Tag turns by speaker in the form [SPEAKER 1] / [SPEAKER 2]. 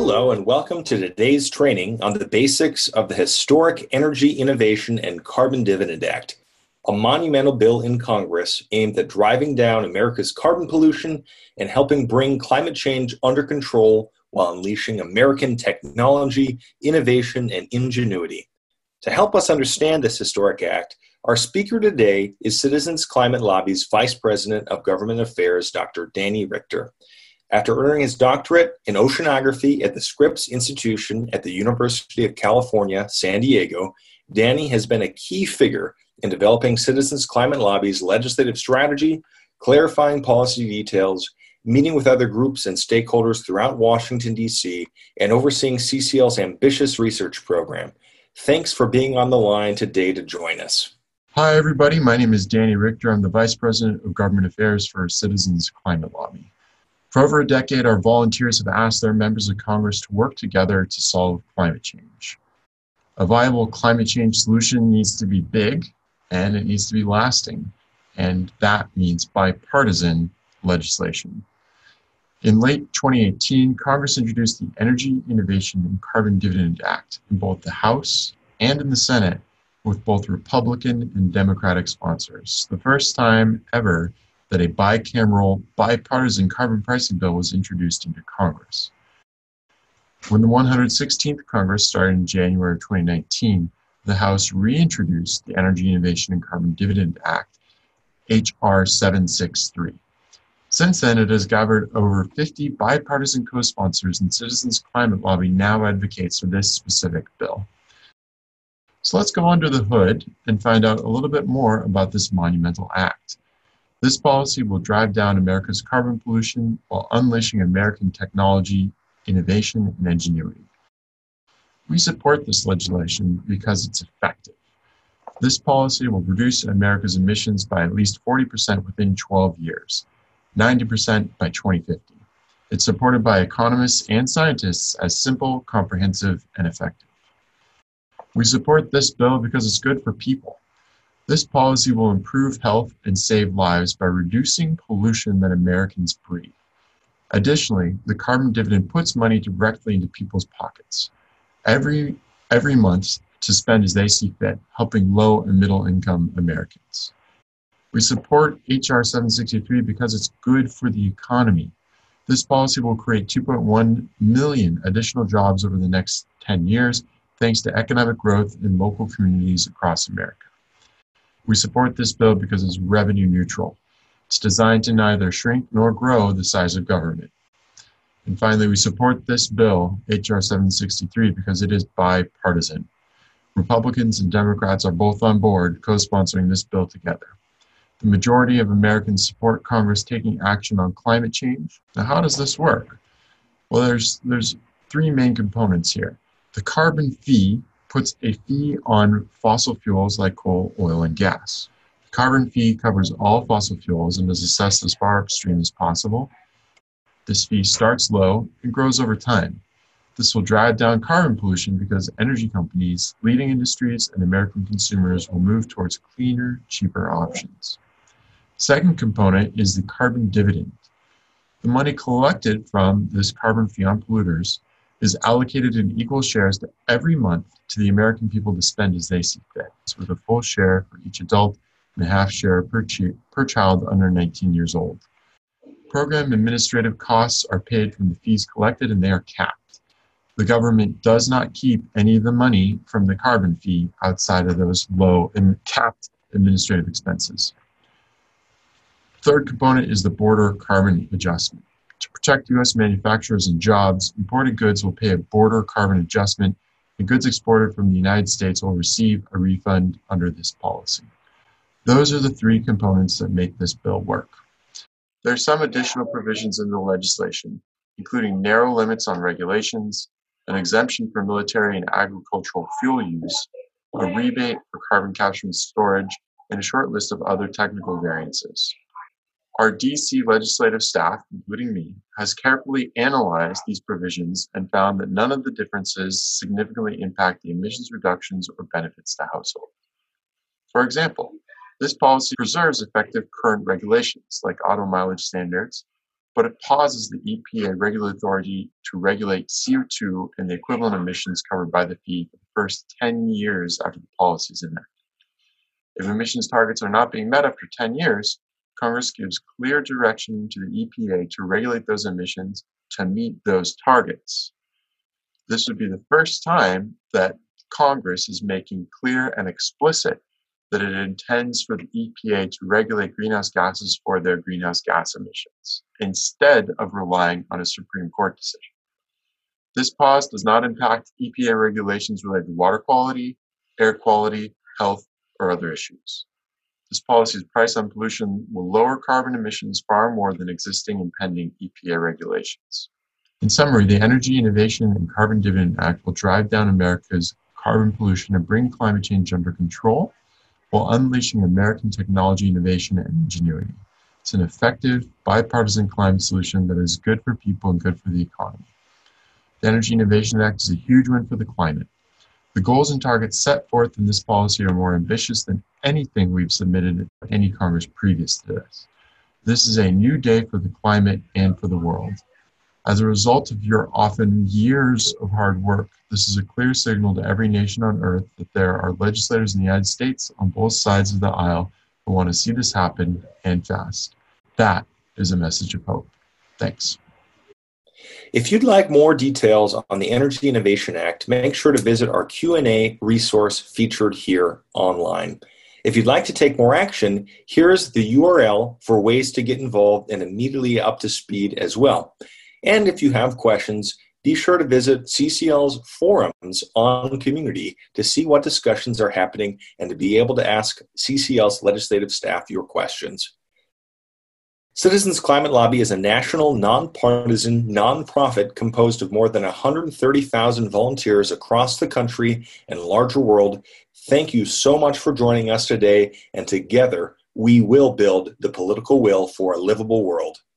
[SPEAKER 1] Hello, and welcome to today's training on the basics of the Historic Energy Innovation and Carbon Dividend Act, a monumental bill in Congress aimed at driving down America's carbon pollution and helping bring climate change under control while unleashing American technology, innovation, and ingenuity. To help us understand this historic act, our speaker today is Citizens Climate Lobby's Vice President of Government Affairs, Dr. Danny Richter. After earning his doctorate in oceanography at the Scripps Institution at the University of California, San Diego, Danny has been a key figure in developing Citizens Climate Lobby's legislative strategy, clarifying policy details, meeting with other groups and stakeholders throughout Washington, D.C., and overseeing CCL's ambitious research program. Thanks for being on the line today to join us.
[SPEAKER 2] Hi, everybody. My name is Danny Richter. I'm the Vice President of Government Affairs for Citizens Climate Lobby. For over a decade, our volunteers have asked their members of Congress to work together to solve climate change. A viable climate change solution needs to be big, and it needs to be lasting, and that means bipartisan legislation. In late 2018, Congress introduced the Energy Innovation and Carbon Dividend Act in both the House and in the Senate, with both Republican and Democratic sponsors. The first time ever that a bicameral, bipartisan carbon pricing bill was introduced into Congress. When the 116th Congress started in January of 2019, the House reintroduced the Energy Innovation and Carbon Dividend Act, H.R. 763. Since then, it has gathered over 50 bipartisan co-sponsors, and Citizens Climate Lobby now advocates for this specific bill. So let's go under the hood and find out a little bit more about this monumental act. This policy will drive down America's carbon pollution while unleashing American technology, innovation, and ingenuity. We support this legislation because it's effective. This policy will reduce America's emissions by at least 40% within 12 years, 90% by 2050. It's supported by economists and scientists as simple, comprehensive, and effective. We support this bill because it's good for people. This policy will improve health and save lives by reducing pollution that Americans breathe. Additionally, the carbon dividend puts money directly into people's pockets every month to spend as they see fit, helping low and middle income Americans. We support H.R. 763 because it's good for the economy. This policy will create 2.1 million additional jobs over the next 10 years, thanks to economic growth in local communities across America. We support this bill because it's revenue neutral. It's designed to neither shrink nor grow the size of government. And finally, we support this bill, H.R. 763, because it is bipartisan. Republicans and Democrats are both on board co-sponsoring this bill together. The majority of Americans support Congress taking action on climate change. Now, how does this work? Well, there's three main components here. The carbon fee puts a fee on fossil fuels like coal, oil, and gas. The carbon fee covers all fossil fuels and is assessed as far upstream as possible. This fee starts low and grows over time. This will drive down carbon pollution because energy companies, leading industries, and American consumers will move towards cleaner, cheaper options. Second component is the carbon dividend. The money collected from this carbon fee on polluters is allocated in equal shares to every month to the American people to spend as they see fit, with a full share for each adult and a half share per child under 19 years old. Program administrative costs are paid from the fees collected, and they are capped. The government does not keep any of the money from the carbon fee outside of those low and capped administrative expenses. Third component is the border carbon adjustment. To protect U.S. manufacturers and jobs, imported goods will pay a border carbon adjustment, and goods exported from the United States will receive a refund under this policy. Those are the three components that make this bill work. There are some additional provisions in the legislation, including narrow limits on regulations, an exemption for military and agricultural fuel use, a rebate for carbon capture and storage, and a short list of other technical variances. Our DC legislative staff, including me, has carefully analyzed these provisions and found that none of the differences significantly impact the emissions reductions or benefits to households. For example, this policy preserves effective current regulations like auto mileage standards, but it pauses the EPA regulatory authority to regulate CO2 and the equivalent emissions covered by the fee for the first 10 years after the policy is enacted. If emissions targets are not being met after 10 years, Congress gives clear direction to the EPA to regulate those emissions to meet those targets. This would be the first time that Congress is making clear and explicit that it intends for the EPA to regulate greenhouse gases for their greenhouse gas emissions, instead of relying on a Supreme Court decision. This pause does not impact EPA regulations related to water quality, air quality, health, or other issues. This policy's price on pollution will lower carbon emissions far more than existing and pending EPA regulations. In summary, the Energy Innovation and Carbon Dividend Act will drive down America's carbon pollution and bring climate change under control while unleashing American technology, innovation, and ingenuity. It's an effective, bipartisan climate solution that is good for people and good for the economy. The Energy Innovation Act is a huge win for the climate. The goals and targets set forth in this policy are more ambitious than anything we've submitted at any Congress previous to this. This is a new day for the climate and for the world. As a result of your often years of hard work, this is a clear signal to every nation on earth that there are legislators in the United States on both sides of the aisle who want to see this happen and fast. That is a message of hope. Thanks.
[SPEAKER 1] If you'd like more details on the Energy Innovation Act, make sure to visit our Q&A resource featured here online. If you'd like to take more action, here's the URL for ways to get involved and immediately up to speed as well. And if you have questions, be sure to visit CCL's forums on community to see what discussions are happening and to be able to ask CCL's legislative staff your questions. Citizens Climate Lobby is a national, nonpartisan, nonprofit composed of more than 130,000 volunteers across the country and larger world. Thank you so much for joining us today, and together we will build the political will for a livable world.